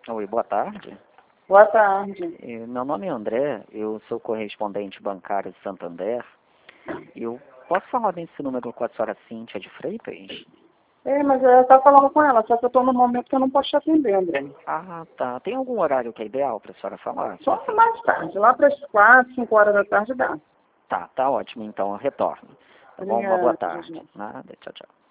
Oi, boa tarde. Boa tarde. Meu nome é André, eu sou correspondente bancário de Santander. Eu posso falar desse número com a senhora Cíntia de Freitas? Mas eu estava falando com ela, só que eu estou num momento que eu não posso te atender, André. Ah, tá. Tem algum horário que é ideal para a senhora falar? Só mais tarde, lá para as 4, 5 horas da tarde dá. Tá ótimo, então eu retorno. Tá bom? Uma boa Obrigada, tarde. Gisele. Nada, tchau, tchau.